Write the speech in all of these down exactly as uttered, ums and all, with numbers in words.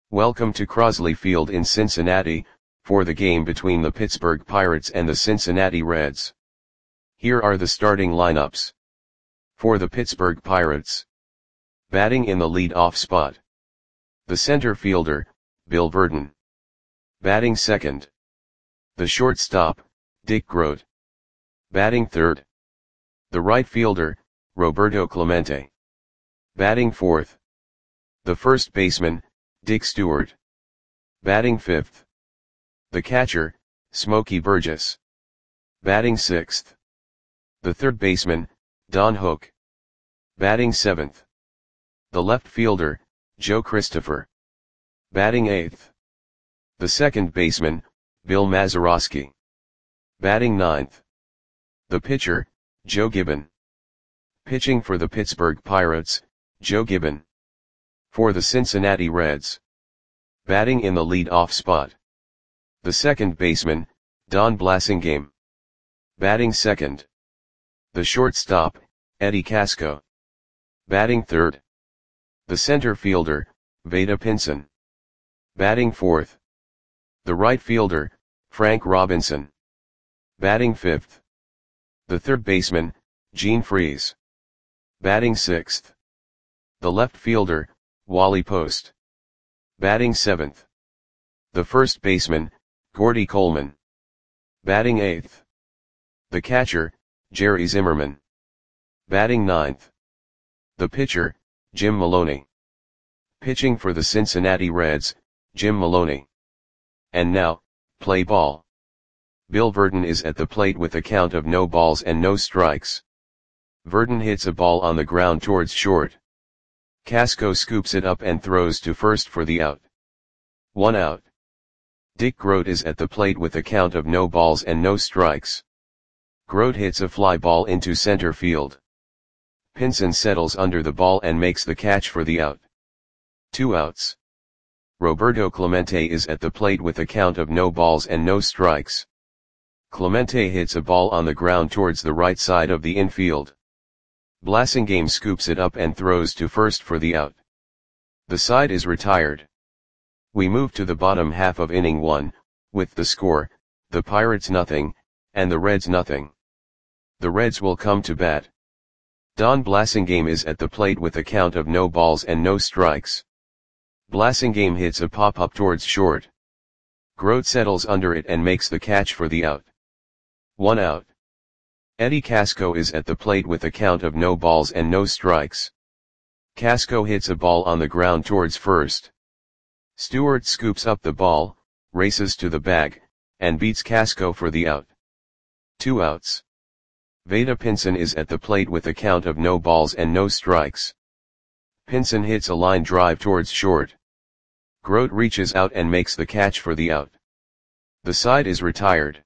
Welcome to Crosley Field in Cincinnati, for the game between the Pittsburgh Pirates and the Cincinnati Reds. Here are the starting lineups. For the Pittsburgh Pirates. Batting in the lead-off spot. The center fielder, Bill Virdon. Batting second. The shortstop, Dick Groat. Batting third. The right fielder, Roberto Clemente. Batting fourth. The first baseman, Dick Stewart. Batting fifth. The catcher, Smokey Burgess. Batting sixth. The third baseman, Don Hook. Batting seventh. The left fielder, Joe Christopher. Batting eighth. The second baseman, Bill Mazeroski. Batting ninth. The pitcher, Joe Gibbon. Pitching for the Pittsburgh Pirates, Joe Gibbon. For the Cincinnati Reds. Batting in the lead-off spot. The second baseman, Don Blasingame. Batting second. The shortstop, Eddie Casco. Batting third. The center fielder, Vada Pinson. Batting fourth. The right fielder, Frank Robinson. Batting fifth. The third baseman, Gene Freese. Batting sixth. The left fielder, Wally Post. Batting seventh. The first baseman, Gordy Coleman. Batting eighth. The catcher, Jerry Zimmerman. Batting ninth. The pitcher, Jim Maloney. Pitching for the Cincinnati Reds, Jim Maloney. And now, play ball. Bill Virdon is at the plate with a count of no balls and no strikes. Virdon hits a ball on the ground towards short. Casco scoops it up and throws to first for the out. One out. Dick Groat is at the plate with a count of no balls and no strikes. Groat hits a fly ball into center field. Pinson settles under the ball and makes the catch for the out. Two outs. Roberto Clemente is at the plate with a count of no balls and no strikes. Clemente hits a ball on the ground towards the right side of the infield. Blasingame scoops it up and throws to first for the out. The side is retired. We move to the bottom half of inning one, with the score, the Pirates nothing, and the Reds nothing. The Reds will come to bat. Don Blasingame is at the plate with a count of no balls and no strikes. Blasingame hits a pop-up towards short. Groat settles under it and makes the catch for the out. One out. Eddie Casco is at the plate with a count of no balls and no strikes. Casco hits a ball on the ground towards first. Stewart scoops up the ball, races to the bag, and beats Casco for the out. Two outs. Vada Pinson is at the plate with a count of no balls and no strikes. Pinson hits a line drive towards short. Groat reaches out and makes the catch for the out. The side is retired.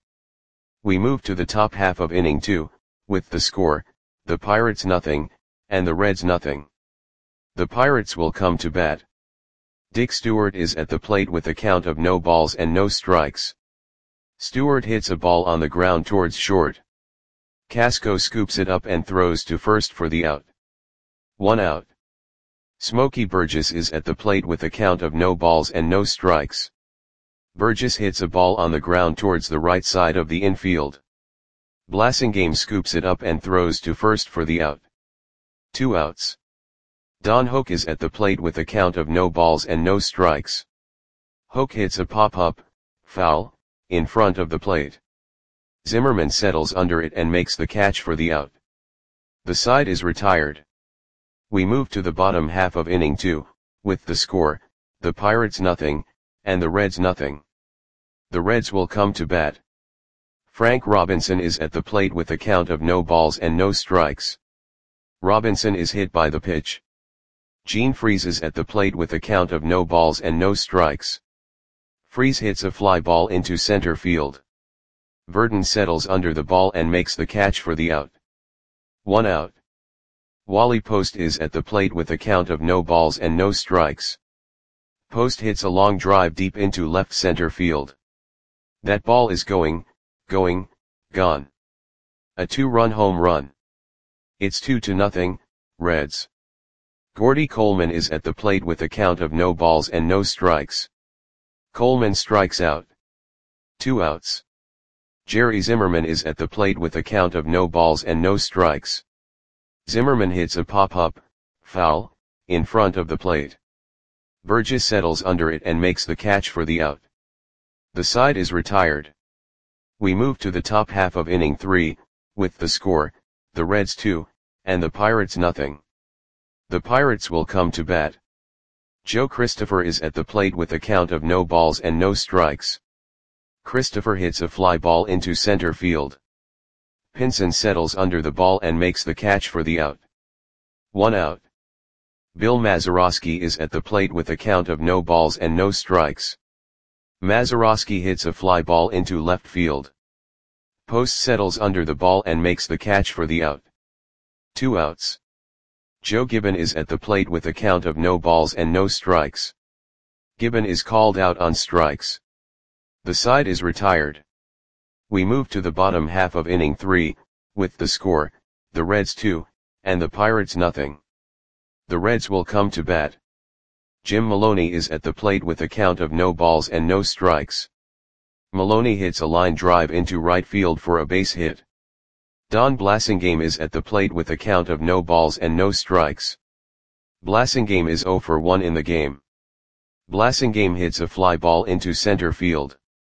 We move to the top half of inning two, with the score, the Pirates nothing, and the Reds nothing. The Pirates will come to bat. Dick Stewart is at the plate with a count of no balls and no strikes. Stewart hits a ball on the ground towards short. Casco scoops it up and throws to first for the out. One out. Smokey Burgess is at the plate with a count of no balls and no strikes. Burgess hits a ball on the ground towards the right side of the infield. Blasingame scoops it up and throws to first for the out. Two outs. Don Hook is at the plate with a count of no balls and no strikes. Hook hits a pop-up, foul, in front of the plate. Zimmerman settles under it and makes the catch for the out. The side is retired. We move to the bottom half of inning two, with the score, the Pirates nothing, and the Reds nothing. The Reds will come to bat. Frank Robinson is at the plate with a count of no balls and no strikes. Robinson is hit by the pitch. Gene Freese is at the plate with a count of no balls and no strikes. Freese hits a fly ball into center field. Virdon settles under the ball and makes the catch for the out. One out. Wally Post is at the plate with a count of no balls and no strikes. Post hits a long drive deep into left center field. That ball is going, going, gone. A two-run home run. It's two to nothing, Reds. Gordy Coleman is at the plate with a count of no balls and no strikes. Coleman strikes out. Two outs. Jerry Zimmerman is at the plate with a count of no balls and no strikes. Zimmerman hits a pop-up, foul, in front of the plate. Burgess settles under it and makes the catch for the out. The side is retired. We move to the top half of inning three, with the score, the Reds two, and the Pirates nothing. The Pirates will come to bat. Joe Christopher is at the plate with a count of no balls and no strikes. Christopher hits a fly ball into center field. Pinson settles under the ball and makes the catch for the out. One out. Bill Mazeroski is at the plate with a count of no balls and no strikes. Mazeroski hits a fly ball into left field. Post settles under the ball and makes the catch for the out. Two outs. Joe Gibbon is at the plate with a count of no balls and no strikes. Gibbon is called out on strikes. The side is retired. We move to the bottom half of inning three, with the score, the Reds two, and the Pirates nothing. The Reds will come to bat. Jim Maloney is at the plate with a count of no balls and no strikes. Maloney hits a line drive into right field for a base hit. Don Blasingame is at the plate with a count of no balls and no strikes. Blasingame is oh for one in the game. Blasingame hits a fly ball into center field.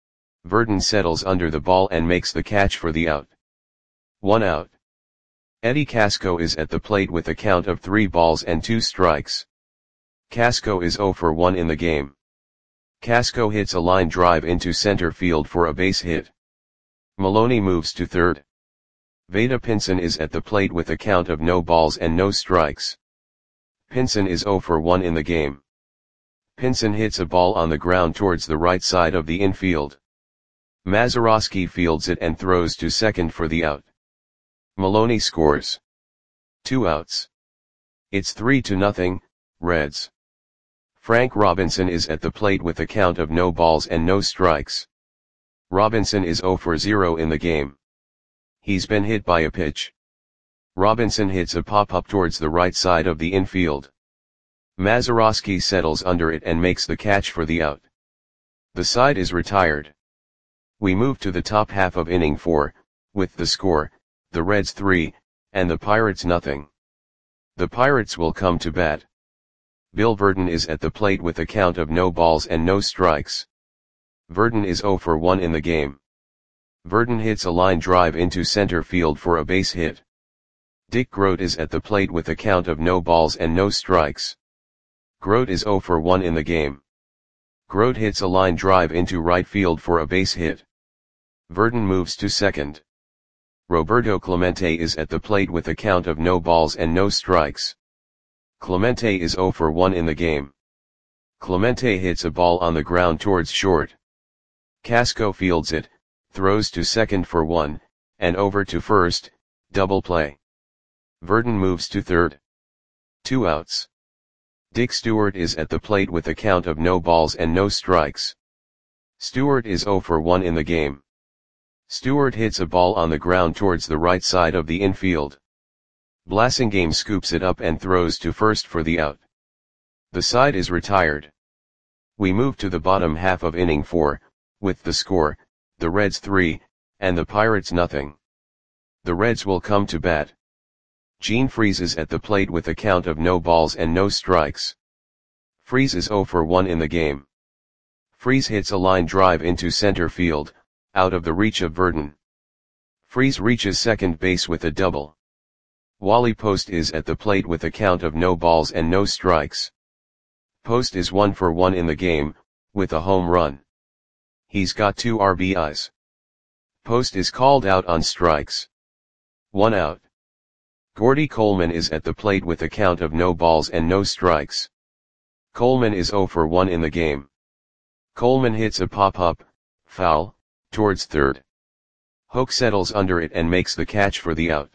Verdon settles under the ball and makes the catch for the out. One out. Eddie Casco is at the plate with a count of three balls and two strikes. Casco is oh for one in the game. Casco hits a line drive into center field for a base hit. Maloney moves to third. Vada Pinson is at the plate with a count of no balls and no strikes. Pinson is oh for one in the game. Pinson hits a ball on the ground towards the right side of the infield. Mazeroski fields it and throws to second for the out. Maloney scores. Two outs. It's three to nothing, Reds. Frank Robinson is at the plate with a count of no balls and no strikes. Robinson is oh for zero in the game. He's been hit by a pitch. Robinson hits a pop-up towards the right side of the infield. Mazeroski settles under it and makes the catch for the out. The side is retired. We move to the top half of inning four, with the score, the Reds three, and the Pirates nothing. The Pirates will come to bat. Bill Verdon is at the plate with a count of no balls and no strikes. Verdon is oh for one in the game. Verdon hits a line drive into center field for a base hit. Dick Grote is at the plate with a count of no balls and no strikes. Grote is oh for one in the game. Grote hits a line drive into right field for a base hit. Verdon moves to second. Roberto Clemente is at the plate with a count of no balls and no strikes. Clemente is oh for one in the game. Clemente hits a ball on the ground towards short. Casco fields it, throws to second for one, and over to first, double play. Verdon moves to third. Two outs. Dick Stewart is at the plate with a count of no balls and no strikes. Stewart is oh for one in the game. Stewart hits a ball on the ground towards the right side of the infield. Blasingame scoops it up and throws to first for the out. The side is retired. We move to the bottom half of inning four, with the score, the Reds three, and the Pirates nothing. The Reds will come to bat. Gene Freese is at the plate with a count of no balls and no strikes. Freese is oh for one in the game. Freese hits a line drive into center field, out of the reach of Verdon. Freese reaches second base with a double. Wally Post is at the plate with a count of no balls and no strikes. Post is one for one in the game, with a home run. He's got two R B Is. Post is called out on strikes. One out. Gordy Coleman is at the plate with a count of no balls and no strikes. Coleman is oh for one in the game. Coleman hits a pop-up, foul, towards third. Hoke settles under it and makes the catch for the out.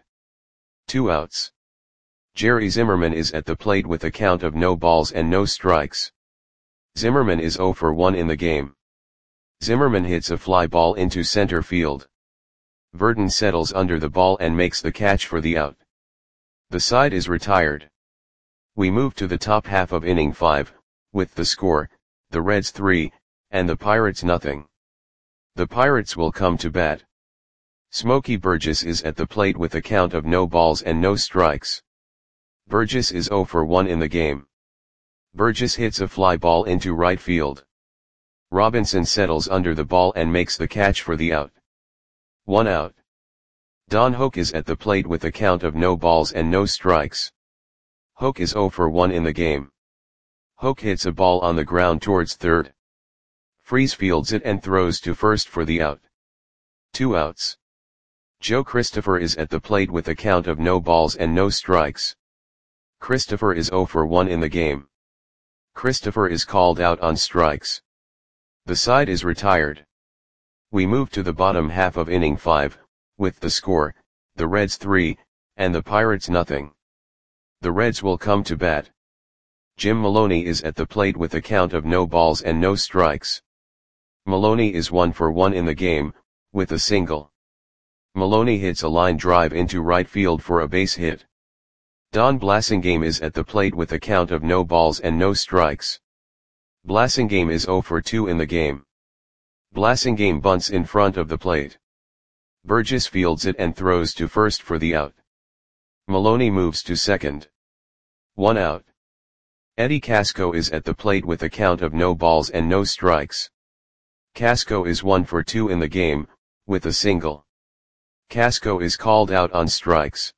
Two outs. Jerry Zimmerman is at the plate with a count of no balls and no strikes. Zimmerman is oh for one in the game. Zimmerman hits a fly ball into center field. Verdon settles under the ball and makes the catch for the out. The side is retired. We move to the top half of inning five, with the score, the Reds three, and the Pirates nothing. The Pirates will come to bat. Smokey Burgess is at the plate with a count of no balls and no strikes. Burgess is oh for one in the game. Burgess hits a fly ball into right field. Robinson settles under the ball and makes the catch for the out. One out. Don Hoak is at the plate with a count of no balls and no strikes. Hoak is oh for one in the game. Hoak hits a ball on the ground towards third. Freese fields it and throws to first for the out. Two outs. Joe Christopher is at the plate with a count of no balls and no strikes. Christopher is oh for one in the game. Christopher is called out on strikes. The side is retired. We move to the bottom half of inning five, with the score, the Reds three, and the Pirates nothing. The Reds will come to bat. Jim Maloney is at the plate with a count of no balls and no strikes. Maloney is one for one in the game, with a single. Maloney hits a line drive into right field for a base hit. Don Blasingame is at the plate with a count of no balls and no strikes. Blasingame is oh for two in the game. Blasingame bunts in front of the plate. Burgess fields it and throws to first for the out. Maloney moves to second. One out. Eddie Casco is at the plate with a count of no balls and no strikes. Casco is one for two in the game, with a single. Casco is called out on strikes.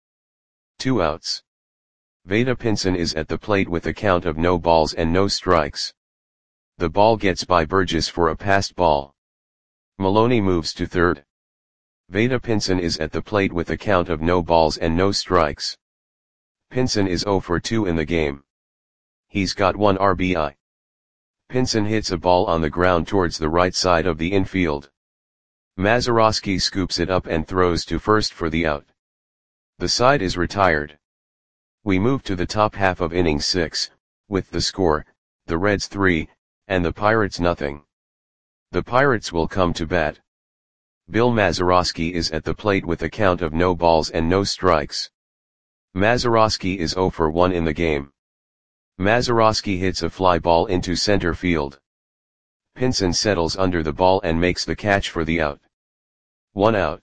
Two outs. Vada Pinson is at the plate with a count of no balls and no strikes. The ball gets by Burgess for a passed ball. Maloney moves to third. Vada Pinson is at the plate with a count of no balls and no strikes. Pinson is oh for two in the game. He's got one R B I. Pinson hits a ball on the ground towards the right side of the infield. Mazeroski scoops it up and throws to first for the out. The side is retired. We move to the top half of inning six, with the score, the Reds three, and the Pirates nothing. The Pirates will come to bat. Bill Mazeroski is at the plate with a count of no balls and no strikes. Mazeroski is oh for one in the game. Mazeroski hits a fly ball into center field. Pinson settles under the ball and makes the catch for the out. One out.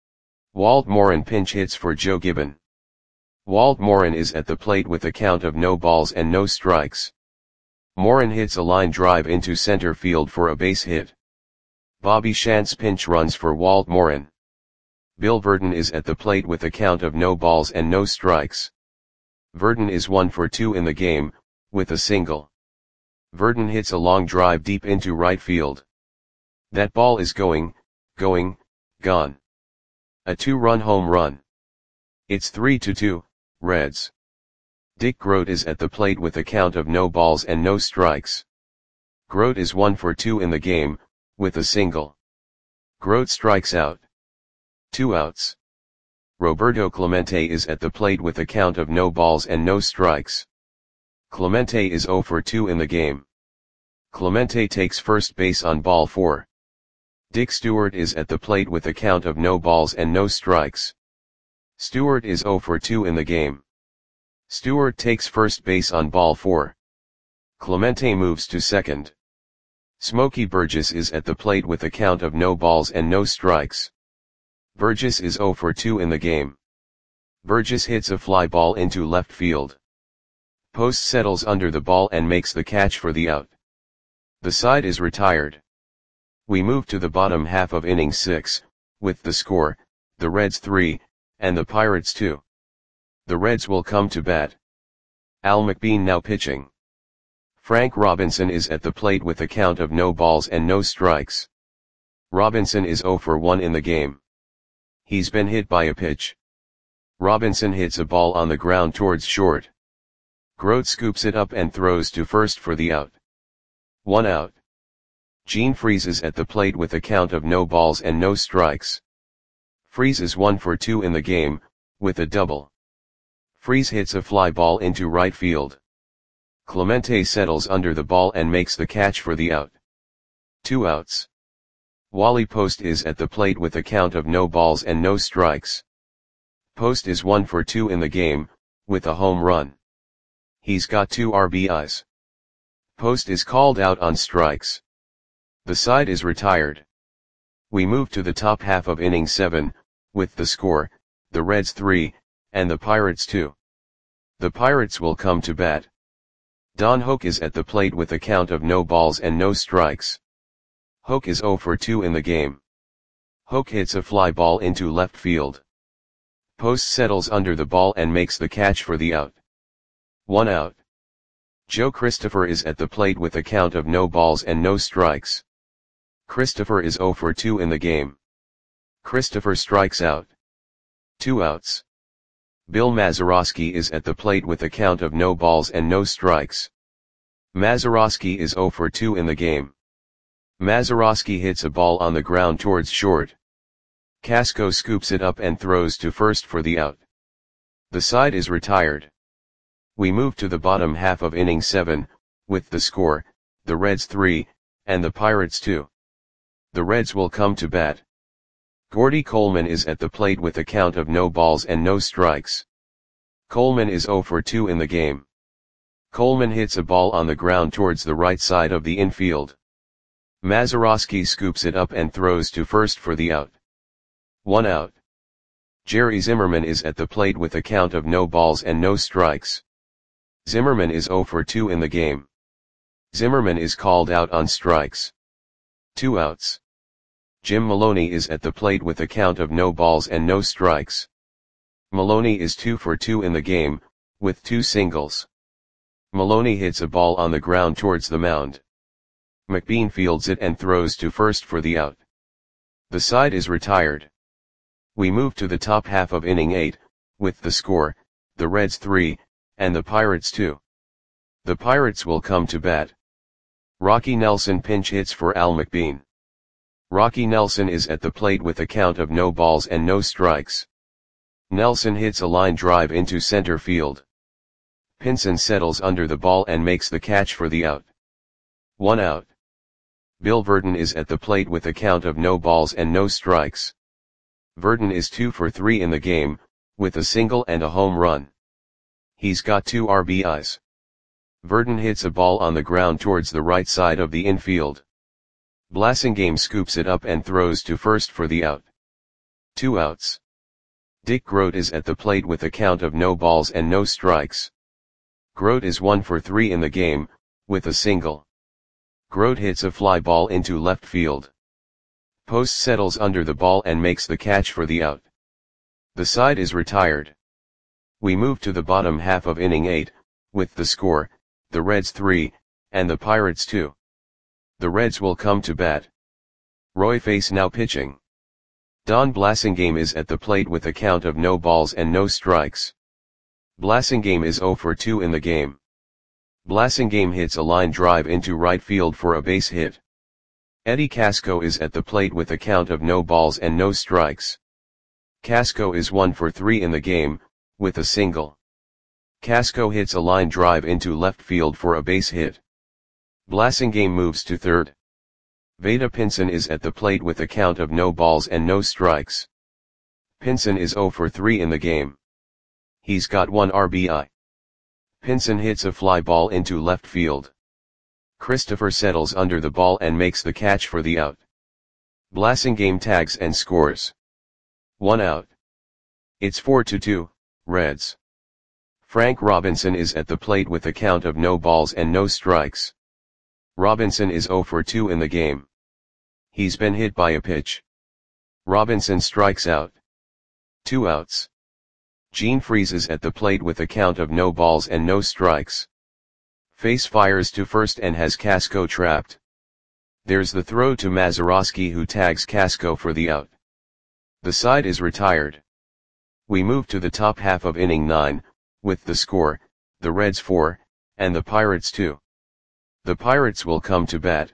Walt Morin pinch hits for Joe Gibbon. Walt Morin is at the plate with a count of no balls and no strikes. Morin hits a line drive into center field for a base hit. Bobby Shantz pinch runs for Walt Morin. Bill Verdon is at the plate with a count of no balls and no strikes. Verdon is one for two in the game, with a single. Verdon hits a long drive deep into right field. That ball is going, going, gone. A two-run home run. It's three to two, Reds. Dick Grote is at the plate with a count of no balls and no strikes. Grote is one for two in the game, with a single. Grote strikes out. Two outs. Roberto Clemente is at the plate with a count of no balls and no strikes. Clemente is oh for two in the game. Clemente takes first base on ball four. Dick Stewart is at the plate with a count of no balls and no strikes. Stewart is oh for two in the game. Stewart takes first base on ball four. Clemente moves to second. Smokey Burgess is at the plate with a count of no balls and no strikes. Burgess is oh for two in the game. Burgess hits a fly ball into left field. Post settles under the ball and makes the catch for the out. The side is retired. We move to the bottom half of inning six, with the score, the Reds three, and the Pirates two. The Reds will come to bat. Al McBean now pitching. Frank Robinson is at the plate with a count of no balls and no strikes. Robinson is oh for one in the game. He's been hit by a pitch. Robinson hits a ball on the ground towards short. Grote scoops it up and throws to first for the out. One out. Gene Freese is at the plate with a count of no balls and no strikes. Freese is one for two in the game, with a double. Freese hits a fly ball into right field. Clemente settles under the ball and makes the catch for the out. Two outs. Wally Post is at the plate with a count of no balls and no strikes. Post is one for two in the game, with a home run. He's got two R B Is. Post is called out on strikes. The side is retired. We move to the top half of inning seven, with the score, the Reds three, and the Pirates two. The Pirates will come to bat. Don Hoak is at the plate with a count of no balls and no strikes. Hoak is oh for two in the game. Hoak hits a fly ball into left field. Post settles under the ball and makes the catch for the out. One out. Joe Christopher is at the plate with a count of no balls and no strikes. Christopher is oh for two in the game. Christopher strikes out. Two outs. Bill Mazeroski is at the plate with a count of no balls and no strikes. Mazeroski is oh for two in the game. Mazeroski hits a ball on the ground towards short. Casco scoops it up and throws to first for the out. The side is retired. We move to the bottom half of inning seven, with the score, the Reds three, and the Pirates two. The Reds will come to bat. Gordy Coleman is at the plate with a count of no balls and no strikes. Coleman is oh for two in the game. Coleman hits a ball on the ground towards the right side of the infield. Mazeroski scoops it up and throws to first for the out. One out. Jerry Zimmerman is at the plate with a count of no balls and no strikes. Zimmerman is oh for two in the game. Zimmerman is called out on strikes. Two outs. Jim Maloney is at the plate with a count of no balls and no strikes. Maloney is two for two in the game, with two singles. Maloney hits a ball on the ground towards the mound. McBean fields it and throws to first for the out. The side is retired. We move to the top half of inning eight, with the score, the Reds three, and the Pirates two. The Pirates will come to bat. Rocky Nelson pinch hits for Al McBean. Rocky Nelson is at the plate with a count of no balls and no strikes. Nelson hits a line drive into center field. Pinson settles under the ball and makes the catch for the out. One out. Bill Verdon is at the plate with a count of no balls and no strikes. Verdon is two for three in the game, with a single and a home run. He's got two R B Is. Verdon hits a ball on the ground towards the right side of the infield. Blasingame scoops it up and throws to first for the out. Two outs. Dick Grote is at the plate with a count of no balls and no strikes. Grote is one for three in the game, with a single. Grote hits a fly ball into left field. Post settles under the ball and makes the catch for the out. The side is retired. We move to the bottom half of inning eight, with the score, the Reds three, and the Pirates two. The Reds will come to bat. Roy Face now pitching. Don Blasingame is at the plate with a count of no balls and no strikes. Blasingame is oh for two in the game. Blasingame hits a line drive into right field for a base hit. Eddie Casco is at the plate with a count of no balls and no strikes. Casco is one for three in the game, with a single. Casco hits a line drive into left field for a base hit. Blasingame moves to third. Vada Pinson is at the plate with a count of no balls and no strikes. Pinson is oh for three in the game. He's got one R B I. Pinson hits a fly ball into left field. Christopher settles under the ball and makes the catch for the out. Blasingame tags and scores. One out. It's four to two, Reds. Frank Robinson is at the plate with a count of no balls and no strikes. Robinson is oh for two in the game. He's been hit by a pitch. Robinson strikes out. Two outs. Gene freezes at the plate with a count of no balls and no strikes. Face fires to first and has Casco trapped. There's the throw to Mazeroski, who tags Casco for the out. The side is retired. We move to the top half of inning nine, with the score, the Reds four, and the Pirates two. The Pirates will come to bat.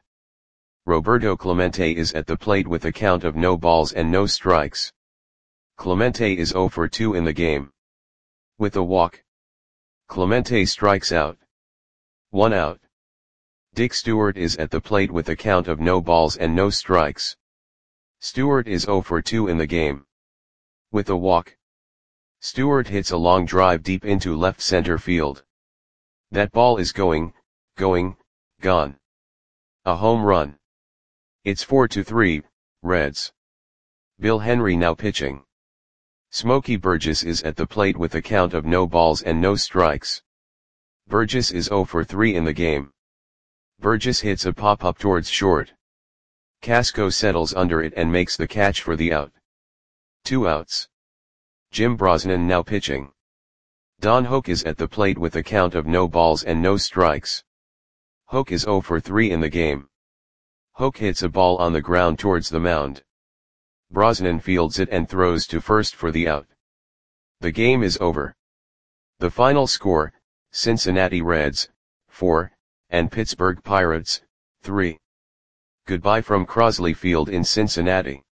Roberto Clemente is at the plate with a count of no balls and no strikes. Clemente is oh for two in the game. With a walk. Clemente strikes out. One out. Dick Stewart is at the plate with a count of no balls and no strikes. Stewart is oh for two in the game. With a walk. Stewart hits a long drive deep into left center field. That ball is going, going, gone. A home run. It's four to three, Reds. Bill Henry now pitching. Smokey Burgess is at the plate with a count of no balls and no strikes. Burgess is zero for three in the game. Burgess hits a pop-up towards short. Casco settles under it and makes the catch for the out. Two outs. Jim Brosnan now pitching. Don Hoak is at the plate with a count of no balls and no strikes. Hoak is zero for three in the game. Hoak hits a ball on the ground towards the mound. Brosnan fields it and throws to first for the out. The game is over. The final score, Cincinnati Reds, four, and Pittsburgh Pirates, three. Goodbye from Crosley Field in Cincinnati.